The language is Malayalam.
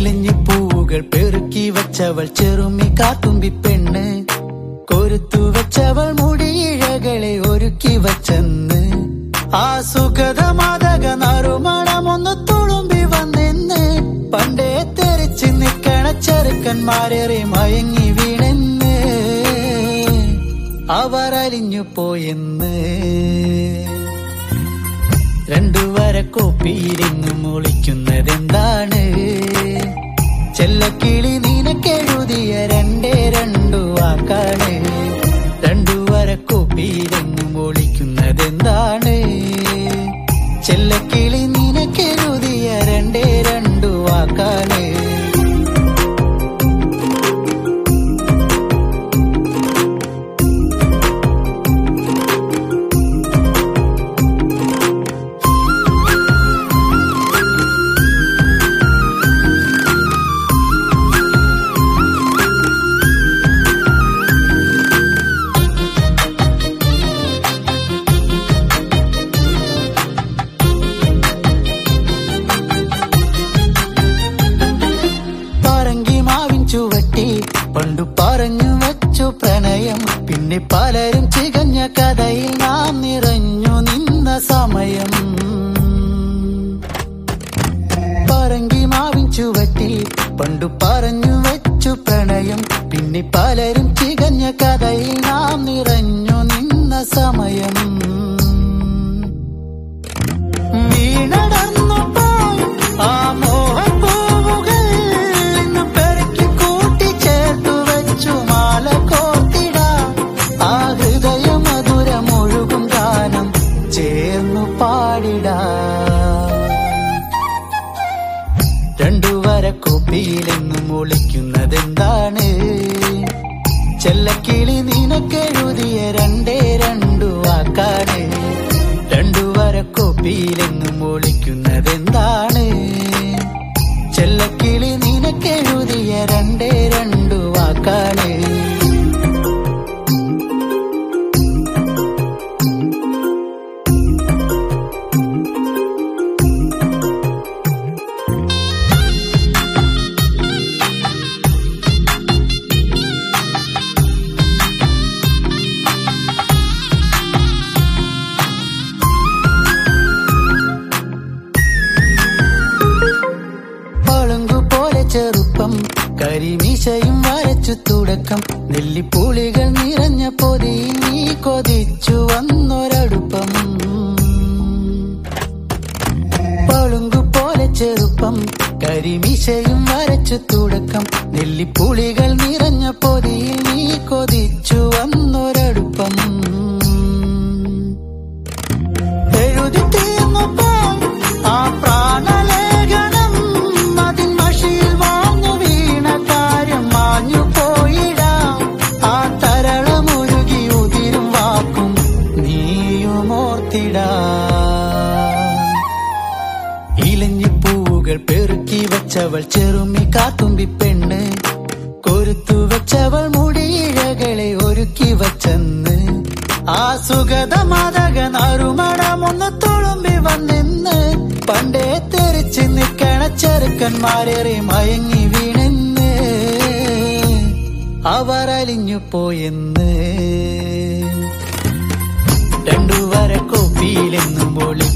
ഇലഞ്ഞിപ്പൂവുകൾ പെറുക്കി വച്ചവൾ ചെറുമി കാത്തുമ്പി പെണ്ണ്, കൊരുത്തു വെച്ചവൾ മുടിയിഴകളെ ഒരുക്കി വച്ചെന്ന്. ആ സുഗതമാതക നറുമണമൊന്ന് തുളുമ്പി വന്നെന്ന്. പണ്ടേ തെറിച്ച് നിക്കണ ചെറുക്കന്മാരേറെ മയങ്ങി വീണെന്ന്. അവർ അലിഞ്ഞു പോയെന്ന്. രണ്ടുവരക്കോപ്പിയിലിന്നും ഒളിക്കുന്നതെന്താണ്? ചെല്ലക്കിളി നിനക്കെഴുതിയ രണ്ടു വാക്കാണ്. രണ്ടുവരക്കോപ്പിയിലിന്നും ഒളിക്കുന്നതെന്താണ്? ചെല്ലക്കിളി നിനക്കെഴുതിയ രണ്ടു വാക്കാണ്. പണ്ടു പറഞ്ഞു വച്ചു പ്രണയം, പിന്നെ പലരും ചികഞ്ഞ കഥയിൽ നാം നിറഞ്ഞു നിന്ന സമയം. പറങ്കി മാവിൻ ചുവട്ടിൽ പണ്ടു പറഞ്ഞു വച്ചു പ്രണയം, പിന്നെ പലരും ചികഞ്ഞ കഥയിൽ നാം നിറഞ്ഞു നിന്ന സമയം. വീണടന്നു പോയി ആ മോഹപ്പൂവുകൾ പെറുക്കി കൂട്ടി ചേർത്തു വെച്ചു മാല കോർത്തിടാ. ആ ഹൃദയ മധുരമൊഴുകും ഗാനം ചേർന്നു പാടിടാ. രണ്ടുവരക്കോപ്പിയിലെന്നും ഒളിക്കുന്നതെന്താണ്? ചെല്ലക്കിളി നിനക്കെഴുതിയ രണ്ടു വാക്കാണ്. രണ്ടുവരക്കോപ്പിയിലെന്നും ഒളിക്കുന്നതെന്താണ്? ചെല്ലക്കിളി നിനക്കെഴുതിയ രണ്ടു വാക്കാണ്. ചെറുപ്പം കരിമീശയും വരച്ചു തുടക്കം, നെല്ലിപ്പൂളികൾ നിറഞ്ഞ പൊതിയിൽ നീ കൊതിച്ചു വന്നൊരടുപ്പം. പളുങ്കുപോലെ ചെറുപ്പം കരിമീശയും വരച്ചു തുടക്കം, നെല്ലിപ്പൂളികൾ നിറഞ്ഞ പൊതിയിൽ നീ കൊതിച്ചു വന്നൊരടുപ്പം. എഴുതി തീർന്നു പോയി ആ പ്രാണലേഖനം, അതിൻ മഷിയിൽ വാങ്ങു വീണ കാര്യം മാഞ്ഞു പോയിടാം. ആ തരളമൊഴുകി ഉതിരും വാക്കും നീയുമോർത്തിടാ. ഇലഞ്ഞിപ്പൂവുകൾ പെറുക്കി വച്ചവൾ ചെറുമി കാത്തുമ്പി പെണ്ണ്, കൊരുത്തു വെച്ചവൾ മുടിയിഴകളെ ഒരുക്കി വച്ചെന്ന്. ആ സുഗതമാതക നറുമണമൊന്ന് തുളുമ്പി വന്നെന്ന്. പണ്ടേ തെറിച്ച് നിക്കണ ചെറുക്കന്മാരേറെ മയങ്ങി വീണെന്ന്. അവർ അലിഞ്ഞു പോയെന്ന്. രണ്ടുവരക്കോപ്പിയിലെന്നും ഒളി